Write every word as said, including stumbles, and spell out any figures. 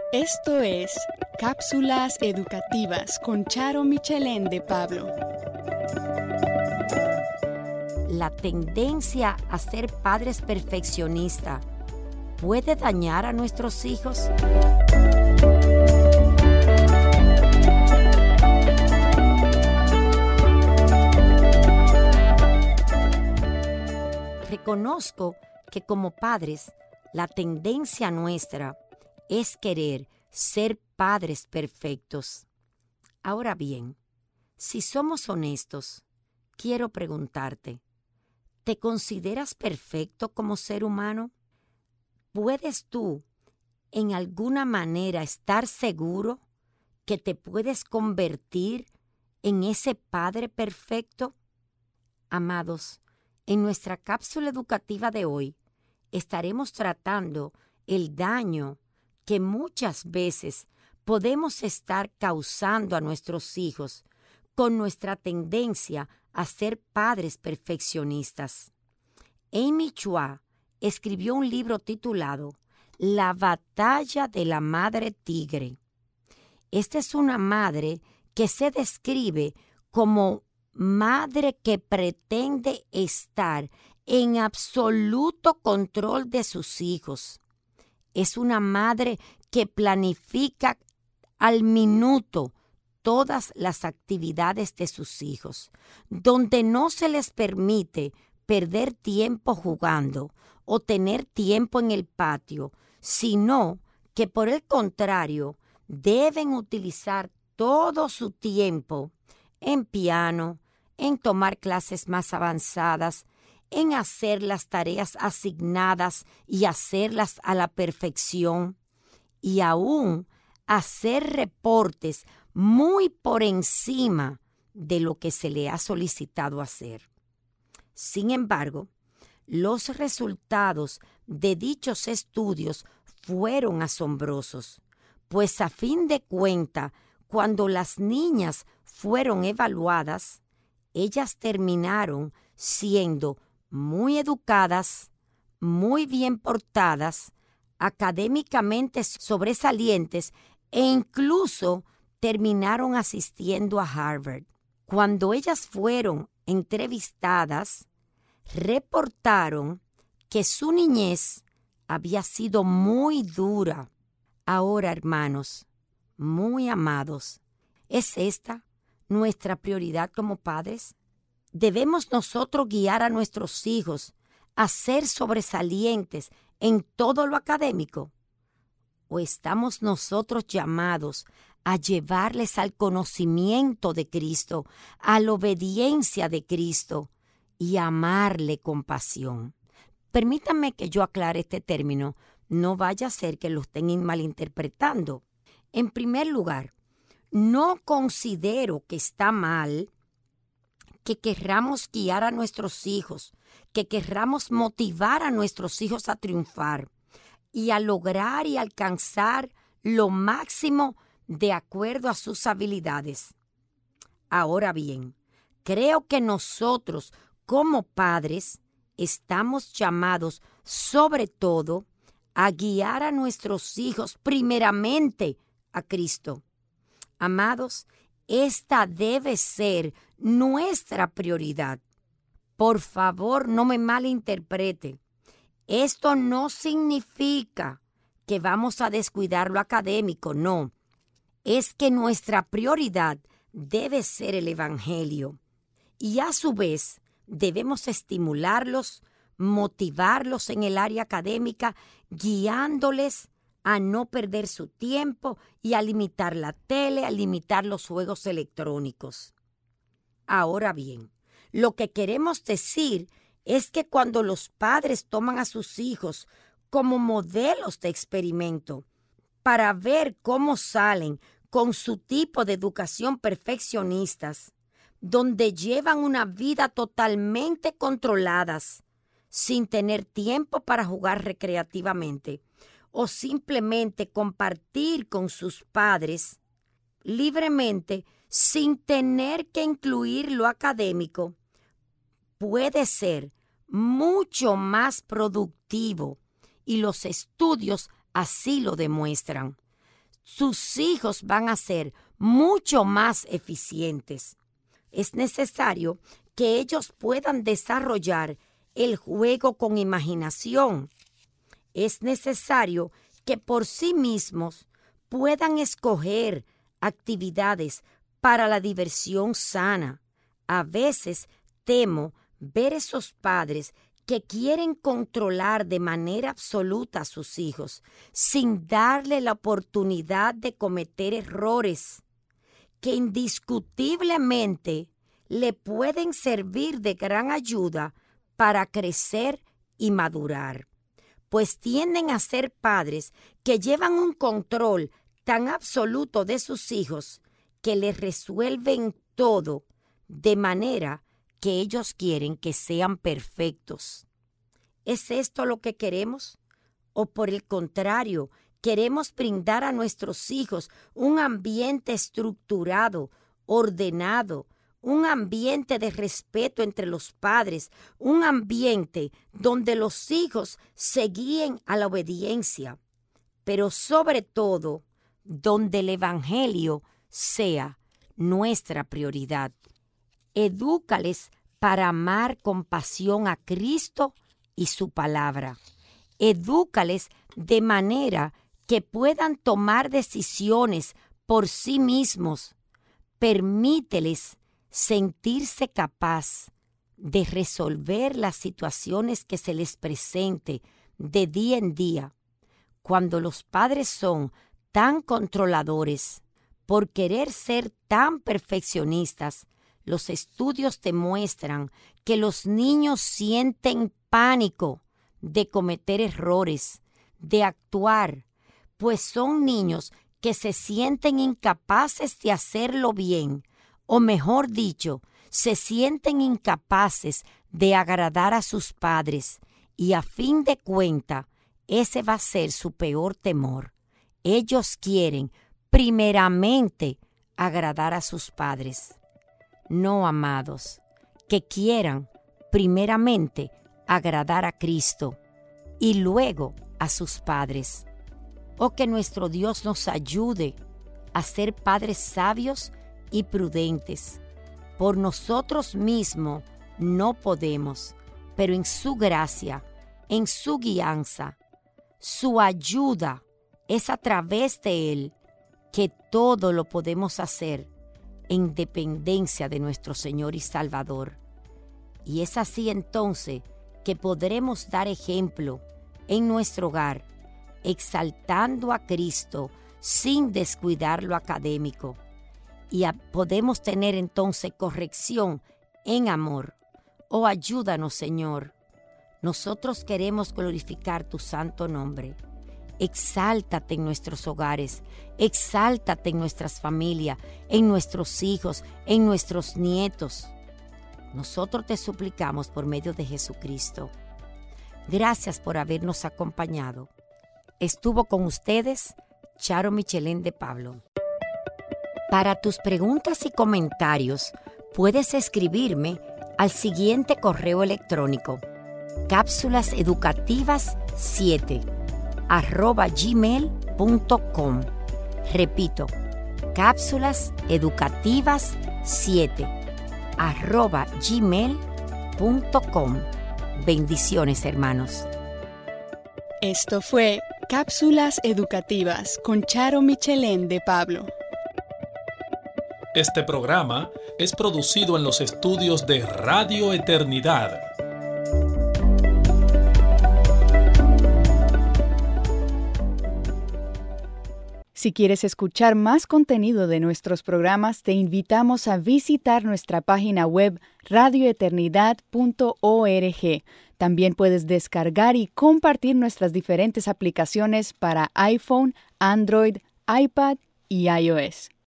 Esto es Cápsulas Educativas con Charo Michelén de Pablo. La tendencia a ser padres perfeccionistas puede dañar a nuestros hijos. Reconozco que como padres, la tendencia nuestra es querer ser padres perfectos. Ahora bien, si somos honestos, quiero preguntarte, ¿te consideras perfecto como ser humano? ¿Puedes tú, en alguna manera, estar seguro que te puedes convertir en ese padre perfecto? Amados, en nuestra cápsula educativa de hoy estaremos tratando el daño que muchas veces podemos estar causando a nuestros hijos con nuestra tendencia a ser padres perfeccionistas. Amy Chua escribió un libro titulado La batalla de la madre tigre. Esta es una madre que se describe como madre que pretende estar en absoluto control de sus hijos. Es una madre que planifica al minuto todas las actividades de sus hijos, donde no se les permite perder tiempo jugando o tener tiempo en el patio, sino que por el contrario deben utilizar todo su tiempo en piano, en tomar clases más avanzadas, en hacer las tareas asignadas y hacerlas a la perfección, y aún hacer reportes muy por encima de lo que se le ha solicitado hacer. Sin embargo, los resultados de dichos estudios fueron asombrosos, pues a fin de cuentas, cuando las niñas fueron evaluadas, ellas terminaron siendo muy educadas, muy bien portadas, académicamente sobresalientes e incluso terminaron asistiendo a Harvard. Cuando ellas fueron entrevistadas, reportaron que su niñez había sido muy dura. Ahora, hermanos, muy amados, ¿es esta nuestra prioridad como padres? ¿Debemos nosotros guiar a nuestros hijos a ser sobresalientes en todo lo académico? ¿O estamos nosotros llamados a llevarles al conocimiento de Cristo, a la obediencia de Cristo y a amarle con pasión? Permítanme que yo aclare este término, no vaya a ser que lo estén malinterpretando. En primer lugar, no considero que está mal que querramos guiar a nuestros hijos, que querramos motivar a nuestros hijos a triunfar y a lograr y alcanzar lo máximo de acuerdo a sus habilidades. Ahora bien, creo que nosotros como padres estamos llamados sobre todo a guiar a nuestros hijos primeramente a Cristo. Amados, esta debe ser nuestra prioridad. Por favor, no me malinterprete. Esto no significa que vamos a descuidar lo académico, no. Es que nuestra prioridad debe ser el Evangelio. Y a su vez, debemos estimularlos, motivarlos en el área académica, guiándoles a no perder su tiempo y a limitar la tele, a limitar los juegos electrónicos. Ahora bien, lo que queremos decir es que cuando los padres toman a sus hijos como modelos de experimento para ver cómo salen con su tipo de educación perfeccionistas, donde llevan una vida totalmente controladas, sin tener tiempo para jugar recreativamente, o simplemente compartir con sus padres libremente sin tener que incluir lo académico, puede ser mucho más productivo y los estudios así lo demuestran. sus hijos van a ser mucho más eficientes. Es necesario que ellos puedan desarrollar el juego con imaginación. Es necesario que por sí mismos puedan escoger actividades para la diversión sana. A veces temo ver esos padres que quieren controlar de manera absoluta a sus hijos, sin darle la oportunidad de cometer errores que indiscutiblemente le pueden servir de gran ayuda para crecer y madurar, pues tienden a ser padres que llevan un control tan absoluto de sus hijos que les resuelven todo de manera que ellos quieren que sean perfectos. ¿Es esto lo que queremos? ¿O por el contrario, queremos brindar a nuestros hijos un ambiente estructurado, ordenado, un ambiente de respeto entre los padres, un ambiente donde los hijos se guíen a la obediencia, pero sobre todo donde el Evangelio sea nuestra prioridad? Edúcales para amar con pasión a Cristo y su palabra. Edúcales de manera que puedan tomar decisiones por sí mismos. Permíteles sentirse capaz de resolver las situaciones que se les presente de día en día. Cuando los padres son tan controladores, por querer ser tan perfeccionistas, los estudios demuestran que los niños sienten pánico de cometer errores, de actuar, pues son niños que se sienten incapaces de hacerlo bien, o mejor dicho, se sienten incapaces de agradar a sus padres, y a fin de cuentas, ese va a ser su peor temor. Ellos quieren, primeramente, agradar a sus padres. No, amados, que quieran, primeramente, agradar a Cristo y luego a sus padres. Oh, que nuestro Dios nos ayude a ser padres sabios y prudentes. Por nosotros mismos no podemos, pero en su gracia, en su guianza, su ayuda, es a través de Él que todo lo podemos hacer en dependencia de nuestro Señor y Salvador. Y es así entonces que podremos dar ejemplo en nuestro hogar, exaltando a Cristo sin descuidar lo académico. Y a, podemos tener entonces corrección en amor. Oh, ayúdanos, Señor. Nosotros queremos glorificar tu santo nombre. Exáltate en nuestros hogares, exáltate en nuestras familias, en nuestros hijos, en nuestros nietos. Nosotros te suplicamos por medio de Jesucristo. Gracias por habernos acompañado. Estuvo con ustedes Charo Michelén de Pablo. Para tus preguntas y comentarios, puedes escribirme al siguiente correo electrónico: cápsulas educativas siete arroba gmail punto com. Repito, cápsulas educativas siete arroba gmail punto com. Bendiciones, hermanos. Esto fue Cápsulas Educativas con Charo Michelén de Pablo. Este programa es producido en los estudios de Radio Eternidad. Si quieres escuchar más contenido de nuestros programas, te invitamos a visitar nuestra página web radio eternidad punto org. También puedes descargar y compartir nuestras diferentes aplicaciones para iPhone, Android, iPad y iOS.